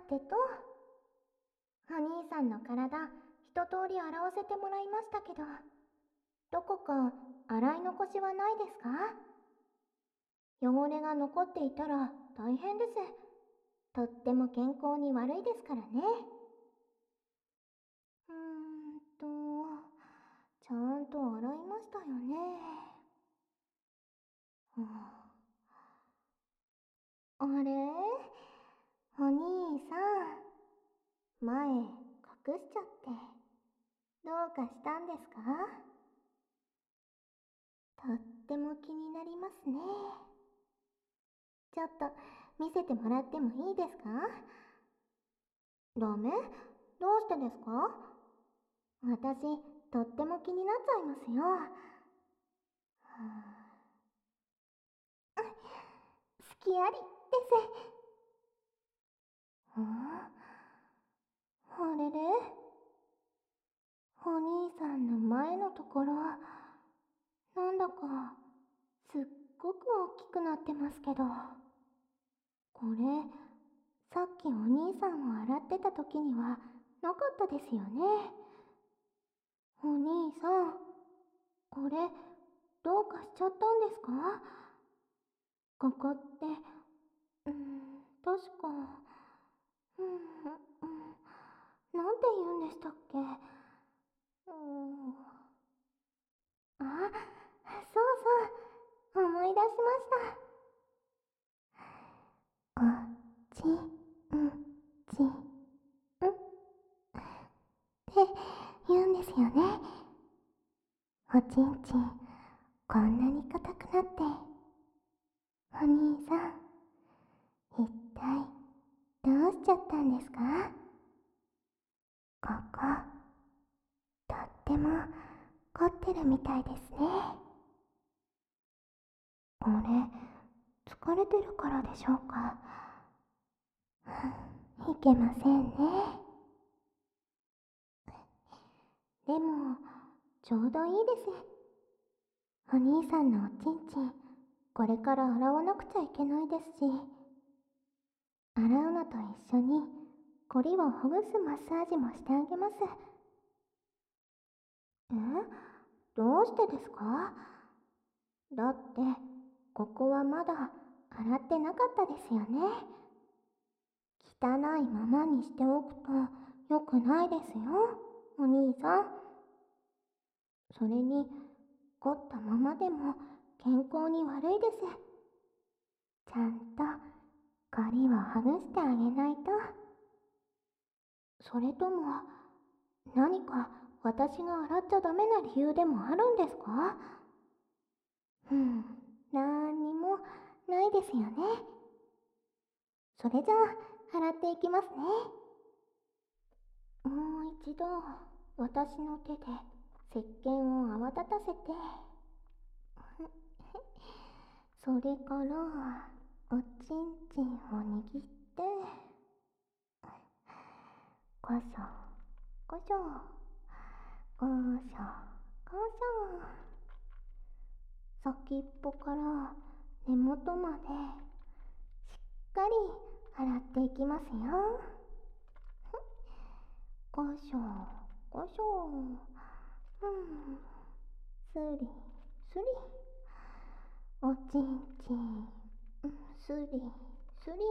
てと、お兄さんの体、一通り洗わせてもらいましたけど、どこか洗い残しはないですか？汚れが残っていたら大変です。とっても健康に悪いですからね。ちゃんと洗いましたよね。あれ、お兄さん、前隠しちゃってどうかしたんですか？とっても気になりますね。ちょっと見せてもらってもいいですか？ダメ？どうしてですか？私、とっても気になっちゃいますよ。隙ありです。あれれ、お兄さんの前のところ、なんだかすっごく大きくなってますけど、これ、さっきお兄さんを洗ってた時にはなかったですよね。お兄さん、これ、どうかしちゃったんですか？ここって、確か、なんて言うんでしたっけ？あ、そうそう、思い出しました。おちんちんって言うんですよね。おちんちん、こんなに硬くなって。お兄さん、一体どうしちゃったんですか？ここ、とっても凝ってるみたいですね。これ、疲れてるからでしょうか？いけませんね。でも、ちょうどいいです。お兄さんのおちんちん、これから洗わなくちゃいけないですし、洗うのと一緒に、コリをほぐすマッサージもしてあげます。え？どうしてですか？だって、ここはまだ洗ってなかったですよね。汚いままにしておくと良くないですよ、お兄さん。それに、凝ったままでも健康に悪いです。ちゃんとコリをほぐしてあげないと。それとも、何か私が洗っちゃダメな理由でもあるんですか？なんにもないですよね。それじゃあ、洗っていきますね。もう一度、私の手で石鹸を泡立たせて、それから、おちんちんを握って、こしょ、こしょ、こしょ、こしょ。先っぽから根元まで、しっかり洗っていきますよ。こしょ、こしょ。すり、すり。おちんちん、すり、すり。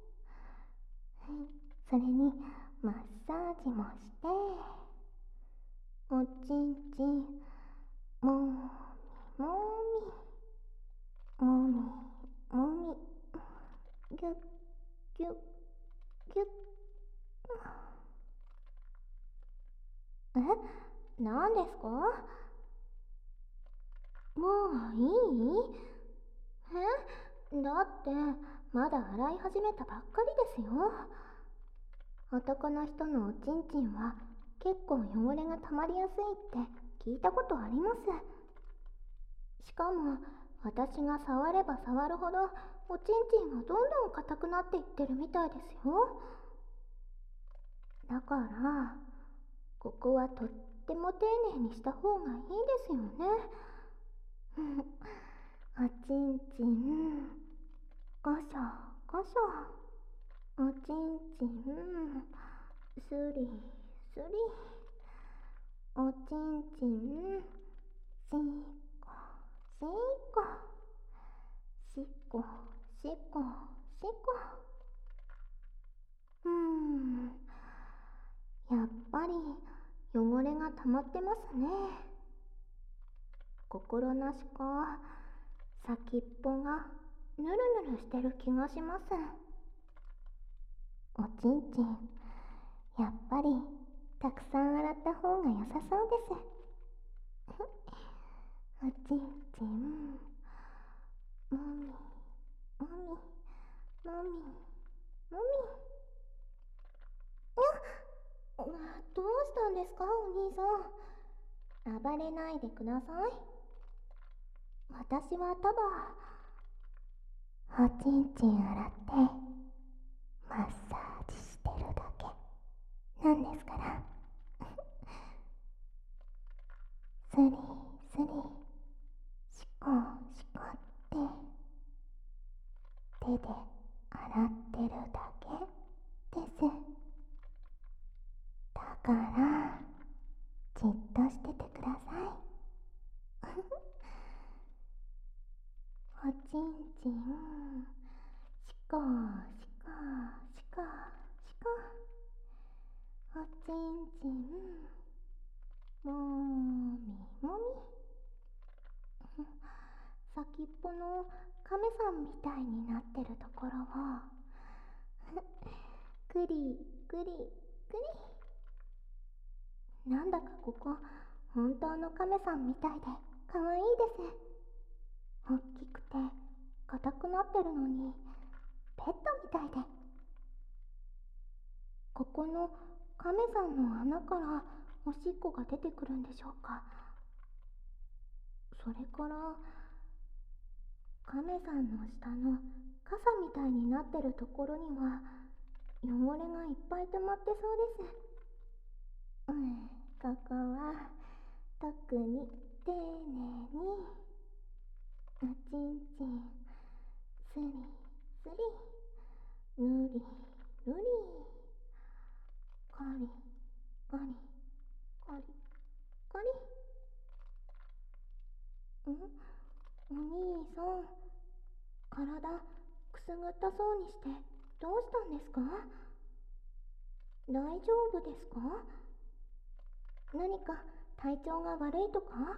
それに、マッサージもして、おちんちん、もみ、もみ、もみ、もみ、ぎゅっ、ぎゅっ、ぎゅっ。何ですか？もういい？だって、まだ洗い始めたばっかりですよ。男の人のおちんちんは結構汚れが溜まりやすいって聞いたことあります。しかも、私が触れば触るほどおちんちんはどんどん硬くなっていってるみたいですよ。だから、ここはとっても丁寧にした方がいいですよね。おちんちん、ごしょごしょ。 おちんちん、スリスリ。おちんちん、しっこしっこ。しっこしっこしっこ。やっぱり汚れが溜まってますね。心なしか先っぽがぬるぬるしてる気がします。おちんちん、やっぱりたくさん洗った方が良さそうです。おちんちん、もみもみもみもみ。どうしたんですか、お兄さん。暴れないでください。私はただおちんちん洗ってマッサージしてるだけなんですから。スリスリ、シコシコって手で洗ってるだけです。だからじっとしててください。おちんちん、シコシコシコシコ。おちんちん、もみもみ。先っぽの亀さんみたいになってるところをくりくりくり。なんだかここ本当の亀さんみたいでかわいいです。大きくて硬くなってるのにペットみたいで。ここの亀さんの穴からおしっこが出てくるんでしょうか。それから亀さんの下の傘みたいになってるところには汚れがいっぱい溜まってそうです。ここは特に丁寧におちんちんスリスリ、ぬりぬり、コリコリコリコリ。お兄さん、体くすぐったそうにしてどうしたんですか？大丈夫ですか？何か体調が悪いとか？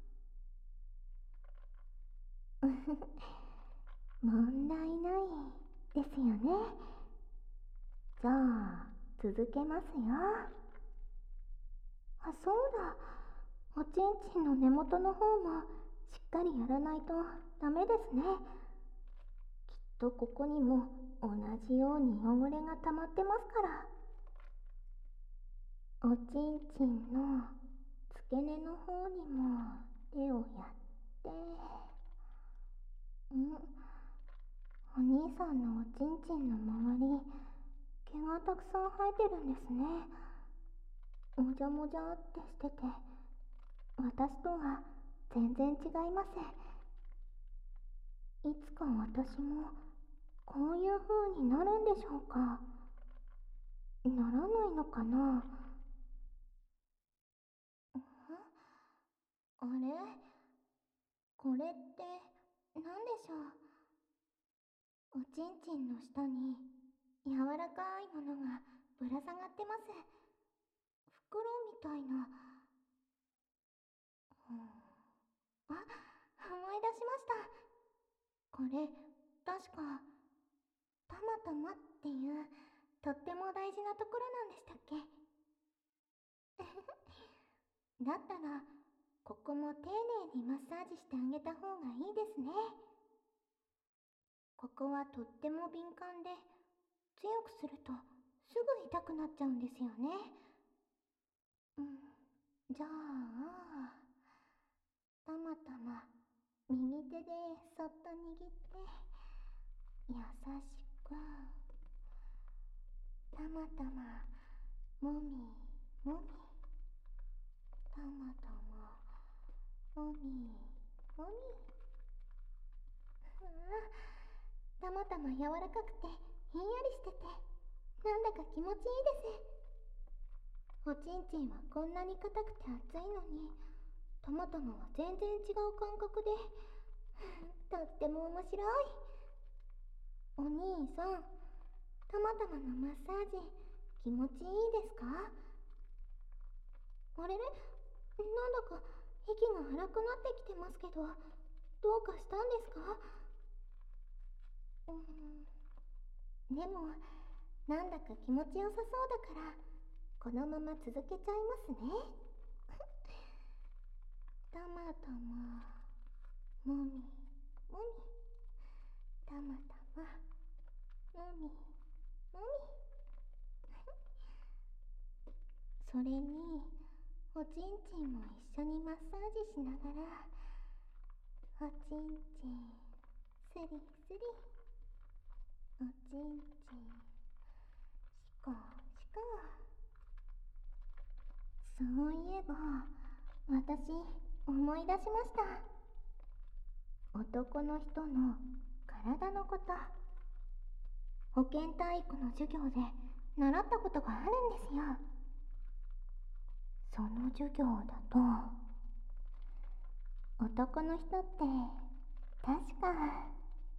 問題ないですよね。じゃあ続けますよ。そうだ。おちんちんの根元の方もしっかりやらないとダメですね。きっとここにも同じように汚れが溜まってますから。おちんちんの付け根の方にも手をやって。お兄さんのおちんちんの周り、毛がたくさん生えてるんですね。もじゃもじゃってしてて、私とは全然違います。いつか私もこういう風になるんでしょうか。ならないのかな。あれ、これって何でしょう。おちんちんの下に柔らかいものがぶら下がってます。袋みたいな。思い出しました。これ確かたまたまっていうとっても大事なところなんでしたっけ？だったらここも丁寧にマッサージしてあげた方がいいですね。ここはとっても敏感で、強くするとすぐ痛くなっちゃうんですよね。じゃあたまたま右手でそっと握って優しく、たまたまもみもみ、たまたまもみもみ。たまたま柔らかくてひんやりしててなんだか気持ちいいです。おちんちんはこんなに硬くて熱いのに、たまたまは全然違う感覚で、とっても面白い。お兄さん、たまたまのマッサージ気持ちいいですか？あれれ、なんだか息が荒くなってきてますけど、どうかしたんですか？でも、なんだか気持ちよさそうだから、このまま続けちゃいますね。たまたま、もみ、もみ、たまたま、もみ、もみ。それに、おちんちんも一緒にマッサージしながら、おちんちん、スリスリ、おちんちん、シコシコ。そういえば、私、思い出しました。男の人の体のこと、保健体育の授業で習ったことがあるんですよ。その授業だと、男の人って確か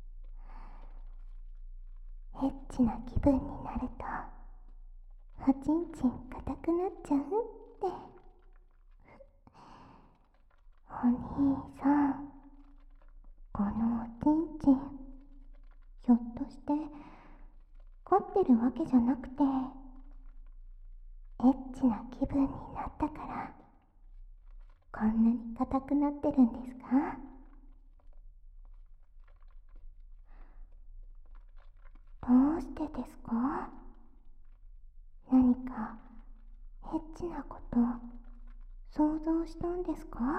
エッチな気分になるとおちんちん硬くなっちゃうって。お兄さん、このおちんちん、ひょっとして凝ってるわけじゃなくて、エッチな気分になったからこんなに硬くなってるんですか？どうしてですか？何かエッチなこと想像したんですか？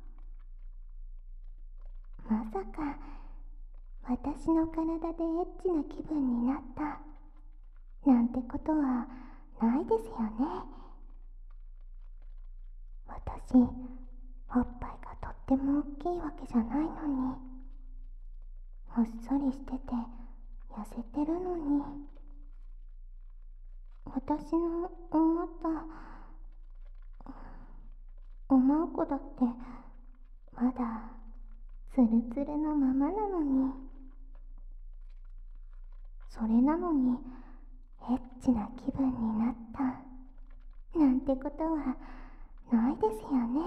まさか私の体でエッチな気分になったなんてことはないですよね。私、おっぱいがとっても大きいわけじゃないのに、ほっそりしてて痩せてるのに、私の思ったおまんこだってまだツルツルのままなのに、それなのにエッチな気分になったなんてことはないですよね。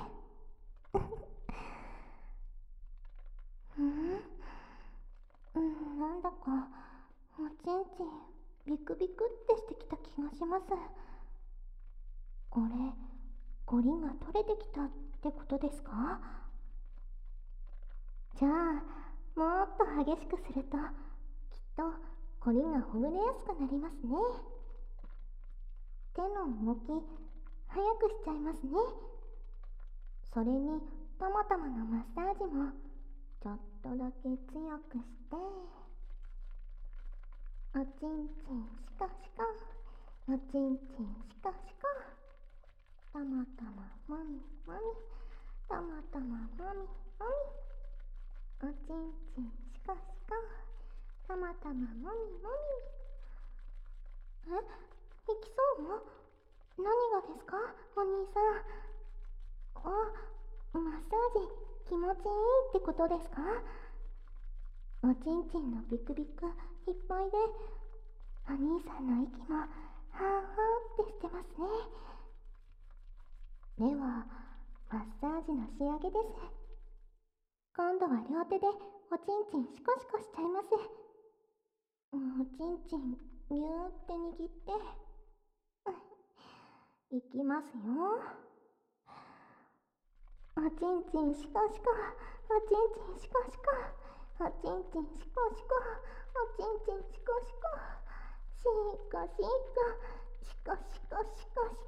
なんだかおちんちんビクビクってしてきた気がします。これ、ゴリが取れてきたってことですか？じゃあ、もっと激しくすると、きっとコリがほぐれやすくなりますね。手の動き、早くしちゃいますね。それに、たまたまのマッサージも、ちょっとだけ強くして、おちんちんシコシコ、おちんちんシコシコ、たまたまもみもみ、たまたまもみもみ、おちんちんシコシコ、たまたまもみもみ。いきそう？何がですか、お兄さん。マッサージ気持ちいいってことですか？おちんちんのビクビクいっぱいで、お兄さんの息もはーはーってしてますね。では、マッサージの仕上げです。今度は両手でおちんちんシコシコしちゃいます。おちんちんぎゅーって握って、いきますよ。おちんちんシコシコ、おちんちんシコシコ、おちんちんシコシコ、おちんちんシコシコ、シコシコ、シコシコシコシ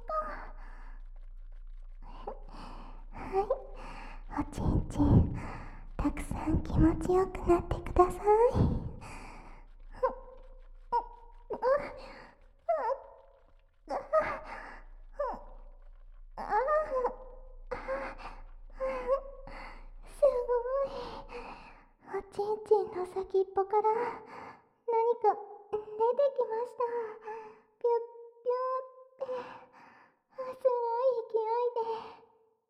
コ。はい、おちんちんたくさん気持ちよくなってください。すごい。おちんちんの先っぽから何か出てきました。ピュッピューって、すごい勢いで。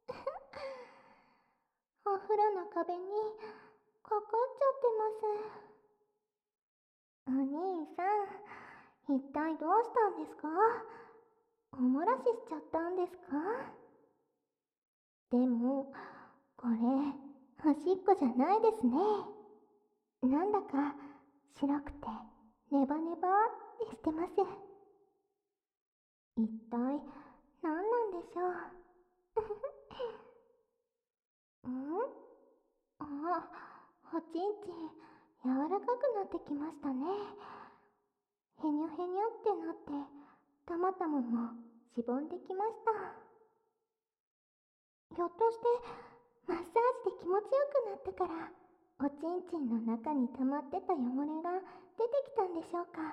お風呂の壁にかかっちゃってます。お兄さん、一体どうしたんですか？お漏らししちゃったんですか？でも、これ、おしっこじゃないですね。なんだか白くてネバネバってしてます。一体何なんでしょう？あ、おちんちん柔らかくなってきましたね。へにゃへにゃってなって、たまたまもしぼんできました。ひょっとしてマッサージで気持ちよくなったからおちんちんの中に溜まってた汚れが出てきたんでしょうか？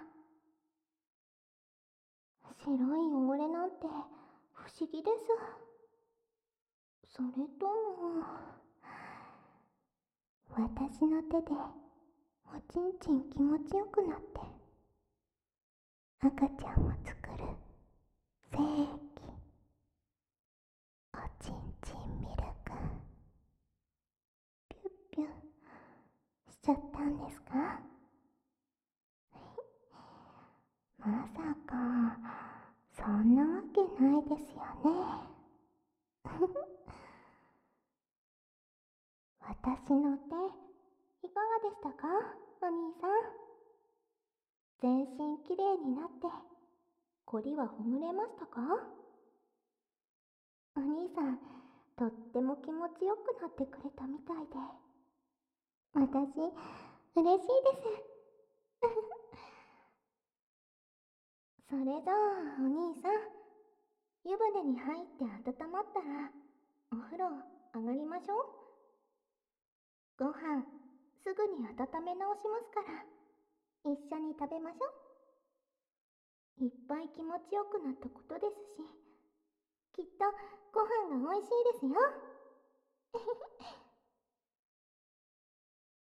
白い汚れなんて不思議です。それとも私の手でおちんちん気持ちよくなって赤ちゃんを作る精液、おちんちんミルク、ピュッピュッしちゃったんですか？まさかそんなわけないですよね。私の手いかがでしたか、お兄さん？全身きれいになってこりはほぐれましたか？お兄さん、とっても気持ちよくなってくれたみたいで、私嬉しいです。それじゃあお兄さん、湯船に入って温まったらお風呂上がりましょう。ご飯すぐに温め直しますから、一緒に食べましょう。いっぱい気持ちよくなったことですし、きっとご飯が美味しいですよ。